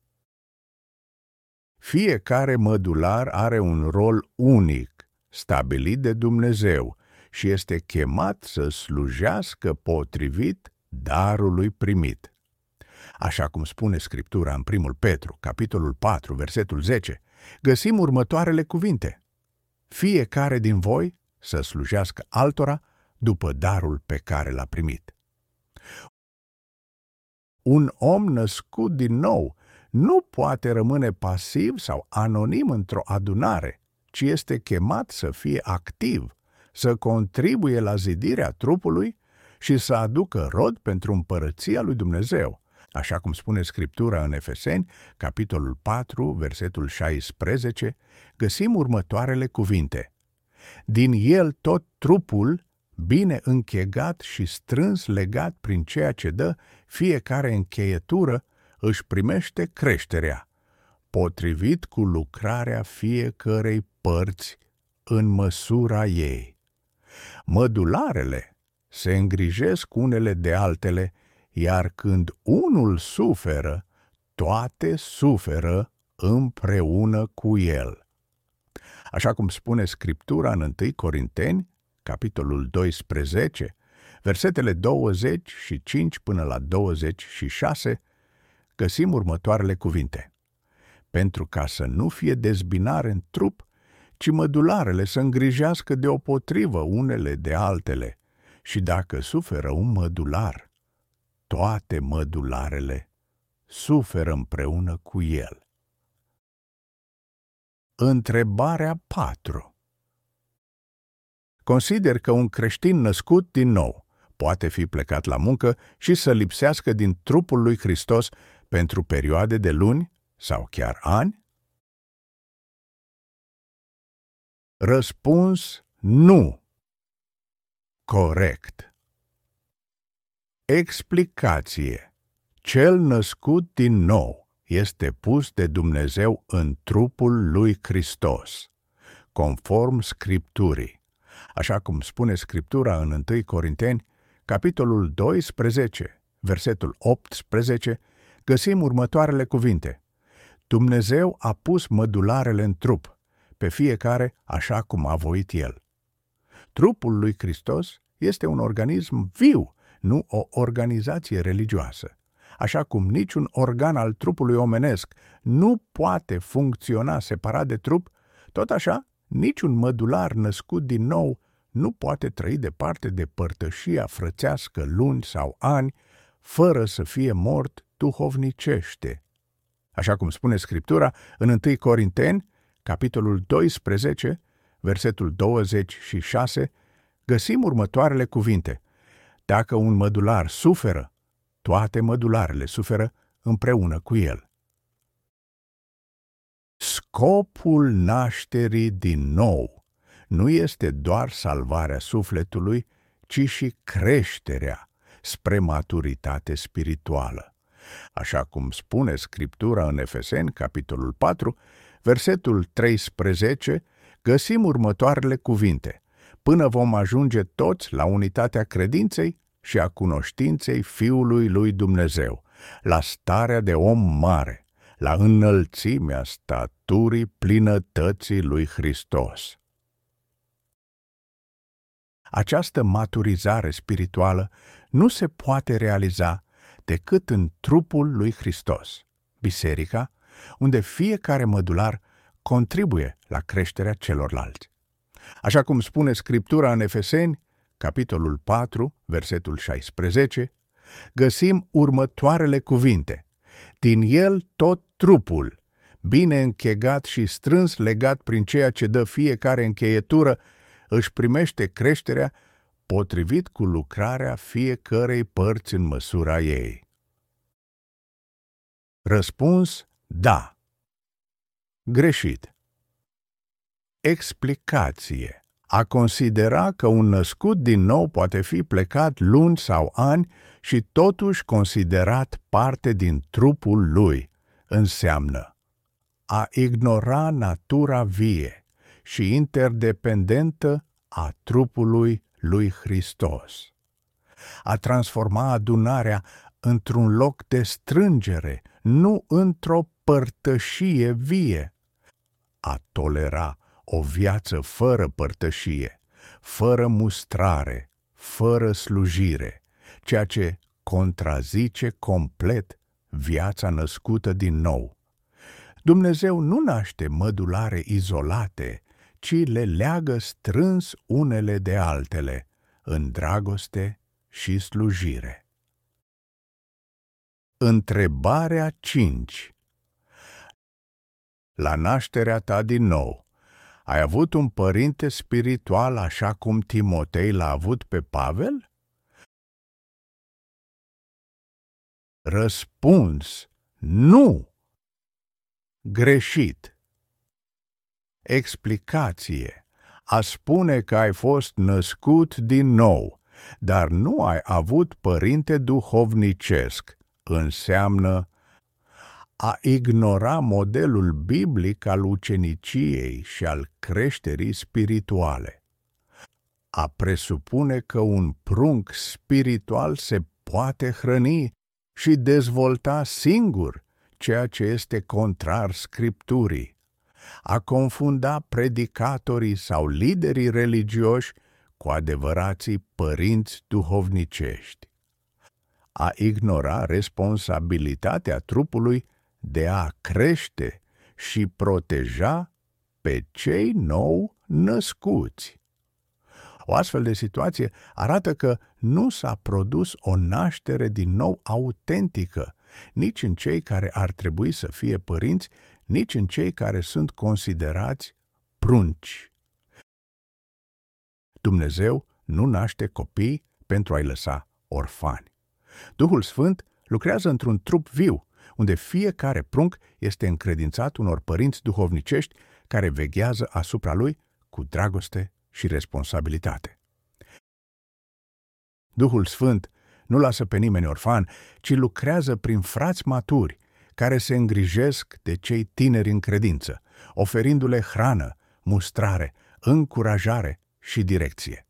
Fiecare mădular are un rol unic, stabilit de Dumnezeu, și este chemat să slujească potrivit darului primit. Așa cum spune Scriptura în primul Petru, capitolul patru, versetul zece, găsim următoarele cuvinte: fiecare din voi să slujească altora după darul pe care l-a primit. Un om născut din nou nu poate rămâne pasiv sau anonim într-o adunare, ci este chemat să fie activ, să contribuie la zidirea trupului și să aducă rod pentru împărăția lui Dumnezeu. Așa cum spune Scriptura în Efeseni, capitolul patru, versetul șaisprezece, găsim următoarele cuvinte: din el tot trupul, bine închegat și strâns legat prin ceea ce dă fiecare încheietură, își primește creșterea, potrivit cu lucrarea fiecărei părți în măsura ei. Mădularele se îngrijesc unele de altele, iar când unul suferă, toate suferă împreună cu El. Așa cum spune Scriptura în întâi Corinteni, capitolul doisprezece, versetele douăzeci și cinci până la douăzeci și șase, găsim următoarele cuvinte. Pentru ca să nu fie dezbinare în trup, ci mădularele să îngrijească deopotrivă unele de altele, și dacă suferă un mădular, toate mădularele suferă împreună cu el. Întrebarea patru. Consider că un creștin născut din nou poate fi plecat la muncă și să lipsească din trupul lui Hristos pentru perioade de luni sau chiar ani? Răspuns: nu. Corect. Explicație. Cel născut din nou este pus de Dumnezeu în trupul lui Hristos, conform Scripturii. Așa cum spune Scriptura în întâi Corinteni, capitolul doisprezece, versetul optsprezece, găsim următoarele cuvinte. Dumnezeu a pus mădularele în trup, pe fiecare așa cum a voit El. Trupul lui Hristos este un organism viu, nu o organizație religioasă. Așa cum niciun organ al trupului omenesc nu poate funcționa separat de trup, tot așa, niciun mădular născut din nou nu poate trăi departe de părtășia frățească luni sau ani, fără să fie mort duhovnicește. Așa cum spune Scriptura în întâi Corinteni, capitolul doisprezece, versetul douăzeci și șase, găsim următoarele cuvinte. Dacă un mădular suferă, toate mădularele suferă împreună cu el. Scopul nașterii din nou nu este doar salvarea sufletului, ci și creșterea spre maturitate spirituală. Așa cum spune Scriptura în Efeseni, capitolul patru, versetul treisprezece, găsim următoarele cuvinte. Până vom ajunge toți la unitatea credinței și a cunoștinței Fiului lui Dumnezeu, la starea de om mare, la înălțimea staturii plinătății lui Hristos. Această maturizare spirituală nu se poate realiza decât în trupul lui Hristos, biserica, unde fiecare mădular contribuie la creșterea celorlalți. Așa cum spune Scriptura în Efeseni, capitolul patru, versetul șaisprezece, găsim următoarele cuvinte. Din el tot trupul, bine închegat și strâns legat prin ceea ce dă fiecare încheietură, își primește creșterea potrivit cu lucrarea fiecărei părți în măsura ei. Răspuns: da. Greșit. Explicație. A considera că un născut din nou poate fi plecat luni sau ani și totuși considerat parte din trupul lui înseamnă a ignora natura vie și interdependentă a trupului lui Hristos, a transforma adunarea într-un loc de strângere, nu într-o părtășie vie, a tolera o viață fără părtășie, fără mustrare, fără slujire, ceea ce contrazice complet viața născută din nou. Dumnezeu nu naște mădulare izolate, ci le leagă strâns unele de altele, în dragoste și slujire. Întrebarea cinci. La nașterea ta din nou, ai avut un părinte spiritual așa cum Timotei l-a avut pe Pavel? Răspuns: nu! Greșit. Explicație. A spune că ai fost născut din nou, dar nu ai avut părinte duhovnicesc, înseamnă a ignora modelul biblic al uceniciei și al creșterii spirituale. A presupune că un prunc spiritual se poate hrăni și dezvolta singur, ceea ce este contrar Scripturii, a confunda predicatorii sau liderii religioși cu adevărații părinți duhovnicești, a ignora responsabilitatea trupului de a crește și proteja pe cei nou născuți. O astfel de situație arată că nu s-a produs o naștere din nou autentică, nici în cei care ar trebui să fie părinți, nici în cei care sunt considerați prunci. Dumnezeu nu naște copii pentru a-i lăsa orfani. Duhul Sfânt lucrează într-un trup viu, unde fiecare prunc este încredințat unor părinți duhovnicești care veghează asupra lui cu dragoste și responsabilitate. Duhul Sfânt nu lasă pe nimeni orfan, ci lucrează prin frați maturi care se îngrijesc de cei tineri în credință, oferindu-le hrană, mustrare, încurajare și direcție.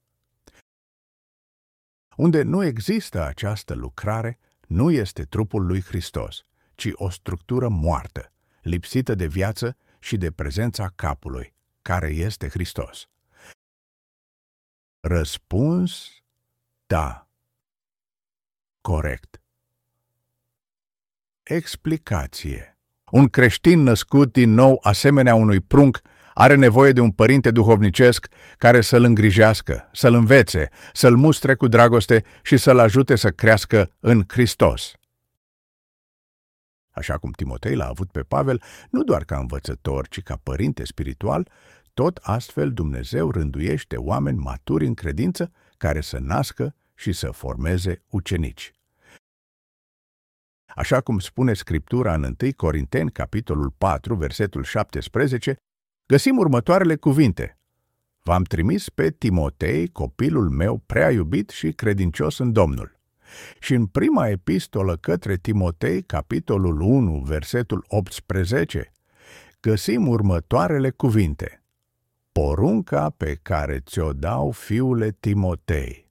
Unde nu există această lucrare, nu este trupul lui Hristos, ci o structură moartă, lipsită de viață și de prezența capului, care este Hristos. Răspuns: da. Corect. Explicație. Un creștin născut din nou, asemenea unui prunc, are nevoie de un părinte duhovnicesc care să-l îngrijească, să-l învețe, să-l mustre cu dragoste și să-l ajute să crească în Hristos. Așa cum Timotei l-a avut pe Pavel, nu doar ca învățător, ci ca părinte spiritual, tot astfel Dumnezeu rânduiește oameni maturi în credință care să nască și să formeze ucenici. Așa cum spune Scriptura în întâi Corinteni, capitolul patru, versetul șaptesprezece, găsim următoarele cuvinte: V-am trimis pe Timotei, copilul meu prea iubit și credincios în Domnul. Și în prima epistolă către Timotei, capitolul unu, versetul optsprezece, găsim următoarele cuvinte: Porunca pe care ți-o dau, fiule Timotei.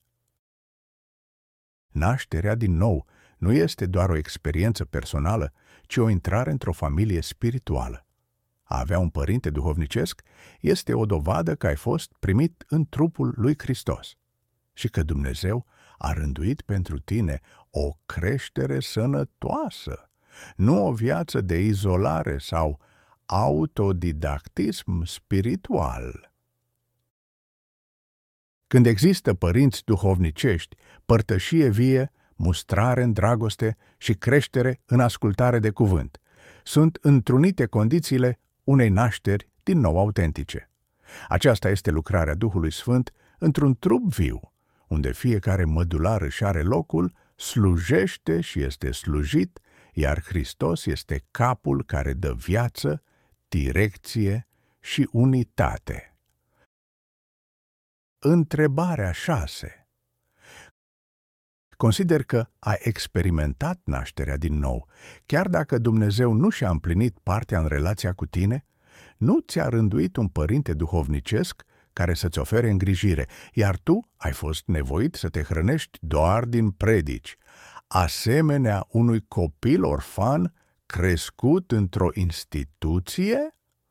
Nașterea din nou nu este doar o experiență personală, ci o intrare într-o familie spirituală. A avea un părinte duhovnicesc este o dovadă că ai fost primit în trupul lui Hristos și că Dumnezeu a rânduit pentru tine o creștere sănătoasă, nu o viață de izolare sau autodidactism spiritual. Când există părinți duhovnicești, părtășie vie, mustrare în dragoste și creștere în ascultare de cuvânt, sunt întrunite condițiile unei nașteri din nou autentice. Aceasta este lucrarea Duhului Sfânt într-un trup viu, unde fiecare mădular își are locul, slujește și este slujit, iar Hristos este capul care dă viață, direcție și unitate. Întrebarea șase. Consider că ai experimentat nașterea din nou, chiar dacă Dumnezeu nu și-a împlinit partea în relația cu tine, nu ți-a rânduit un părinte duhovnicesc care să-ți ofere îngrijire, iar tu ai fost nevoit să te hrănești doar din predici, asemenea unui copil orfan crescut într-o instituție?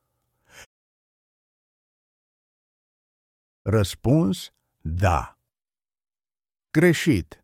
Răspuns: da. Greșit.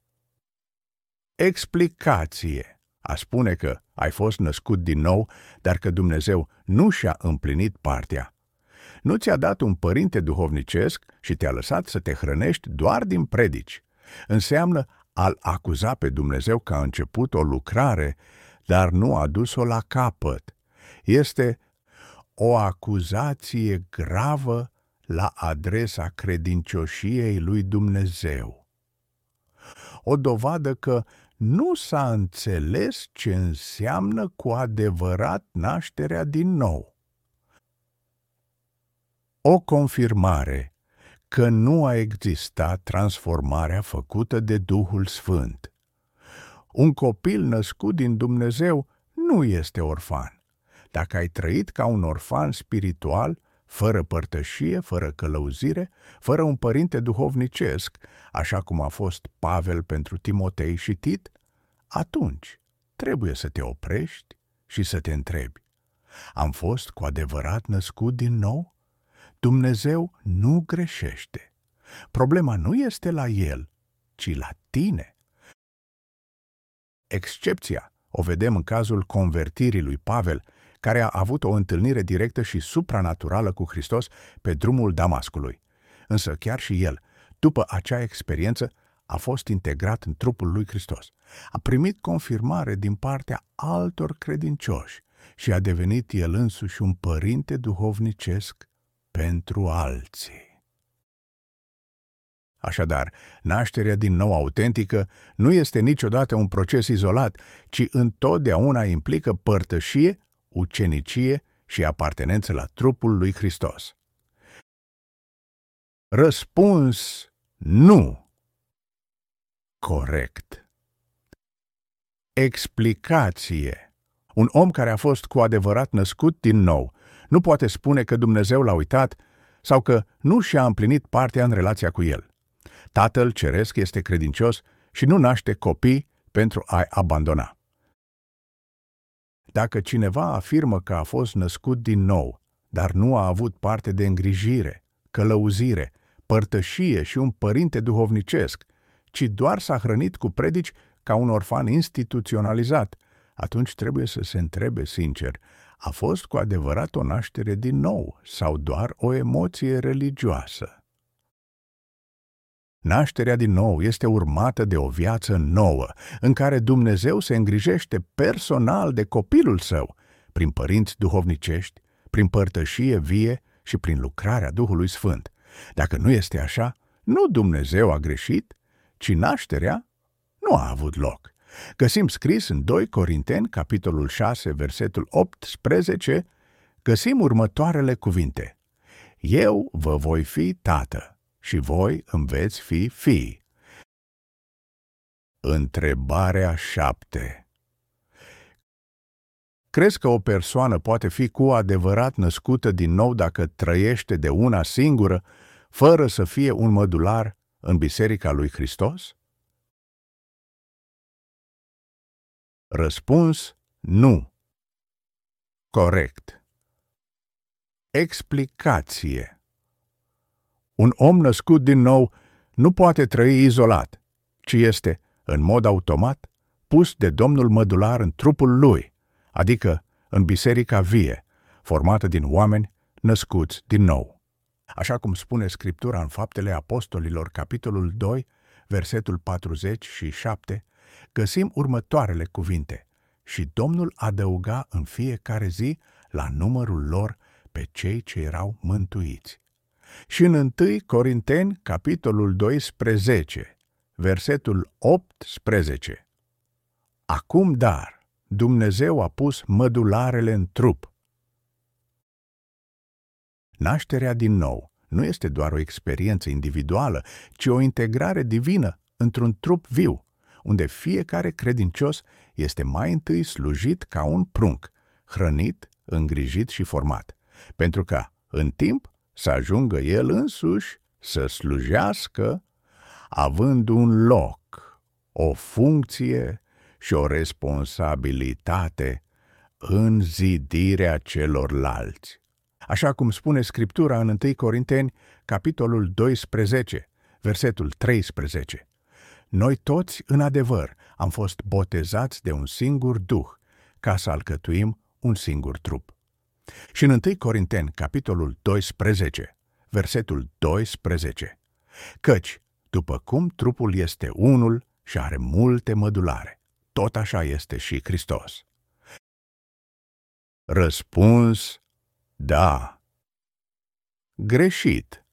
Explicație. A spune că ai fost născut din nou, dar că Dumnezeu nu și-a împlinit partea. Nu ți-a dat un părinte duhovnicesc și te-a lăsat să te hrănești doar din predici. Înseamnă a-L acuza pe Dumnezeu că a început o lucrare, dar nu a dus-o la capăt. Este o acuzație gravă la adresa credincioșiei lui Dumnezeu. O dovadă că nu s-a înțeles ce înseamnă cu adevărat nașterea din nou. O confirmare că nu a existat transformarea făcută de Duhul Sfânt. Un copil născut din Dumnezeu nu este orfan. Dacă ai trăit ca un orfan spiritual, fără părtășie, fără călăuzire, fără un părinte duhovnicesc, așa cum a fost Pavel pentru Timotei și Tit, atunci trebuie să te oprești și să te întrebi: am fost cu adevărat născut din nou? Dumnezeu nu greșește. Problema nu este la El, ci la tine. Excepția o vedem în cazul convertirii lui Pavel, care a avut o întâlnire directă și supranaturală cu Hristos pe drumul Damascului. Însă chiar și el, după acea experiență, a fost integrat în trupul lui Hristos. A primit confirmare din partea altor credincioși și a devenit el însuși un părinte duhovnicesc pentru alții. Așadar, nașterea din nou autentică nu este niciodată un proces izolat, ci întotdeauna implică părtășie, ucenicie și apartenență la trupul lui Hristos. Răspuns: nu. Corect. Explicație. Un om care a fost cu adevărat născut din nou nu poate spune că Dumnezeu l-a uitat sau că nu și-a împlinit partea în relația cu el. Tatăl Ceresc este credincios și nu naște copii pentru a-i abandona. Dacă cineva afirmă că a fost născut din nou, dar nu a avut parte de îngrijire, călăuzire, părtășie și un părinte duhovnicesc, ci doar s-a hrănit cu predici ca un orfan instituționalizat, atunci trebuie să se întrebe sincer: a fost cu adevărat o naștere din nou sau doar o emoție religioasă? Nașterea din nou este urmată de o viață nouă, în care Dumnezeu se îngrijește personal de copilul său, prin părinți duhovnicești, prin părtășie vie și prin lucrarea Duhului Sfânt. Dacă nu este așa, nu Dumnezeu a greșit, ci nașterea nu a avut loc. Găsim scris în doi Corinteni, capitolul șase, versetul optsprezece, găsim următoarele cuvinte: eu vă voi fi tată și voi îmi veți fi fii. Întrebarea șapte. Crezi că o persoană poate fi cu adevărat născută din nou dacă trăiește de una singură, fără să fie un mădular în Biserica lui Hristos? Răspuns: nu. Corect. Explicație. Un om născut din nou nu poate trăi izolat, ci este, în mod automat, pus de Domnul mădular în trupul lui, adică în biserica vie, formată din oameni născuți din nou. Așa cum spune Scriptura în Faptele Apostolilor, capitolul doi, versetul patruzeci și șapte, găsim următoarele cuvinte: și Domnul adăuga în fiecare zi la numărul lor pe cei ce erau mântuiți. Și în întâi Corinteni, capitolul doisprezece, versetul optsprezece. Acum dar, Dumnezeu a pus mădularele în trup. Nașterea din nou nu este doar o experiență individuală, ci o integrare divină într-un trup viu, unde fiecare credincios este mai întâi slujit ca un prunc, hrănit, îngrijit și format, pentru că, în timp, să ajungă el însuși să slujească, având un loc, o funcție și o responsabilitate în zidirea celorlalți. Așa cum spune Scriptura în întâi Corinteni, capitolul doisprezece, versetul treisprezece. Noi toți, în adevăr, am fost botezați de un singur Duh, ca să alcătuim un singur trup. Și în întâi Corinteni, capitolul doisprezece, versetul doisprezece. Căci, după cum trupul este unul și are multe mădulare, tot așa este și Hristos. Răspuns: da. Greșit.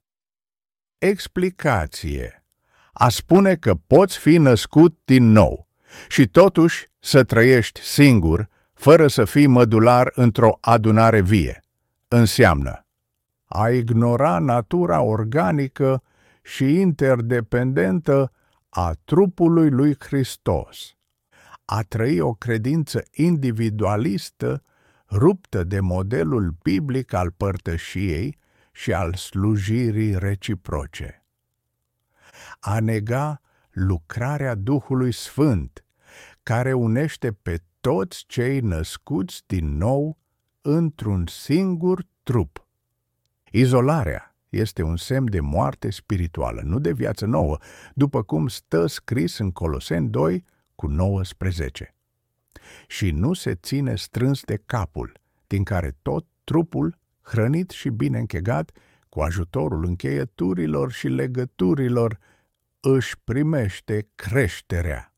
Explicație. A spune că poți fi născut din nou și totuși să trăiești singur, fără să fii mădular într-o adunare vie, înseamnă a ignora natura organică și interdependentă a trupului lui Hristos, a trăi o credință individualistă ruptă de modelul biblic al părtășiei și al slujirii reciproce, a nega lucrarea Duhului Sfânt, care unește pe toți cei născuți din nou într-un singur trup. Izolarea este un semn de moarte spirituală, nu de viață nouă, după cum stă scris în Coloseni doi cu nouăsprezece. Și nu se ține strâns de capul, din care tot trupul, hrănit și bine închegat, cu ajutorul încheieturilor și legăturilor, își primește creșterea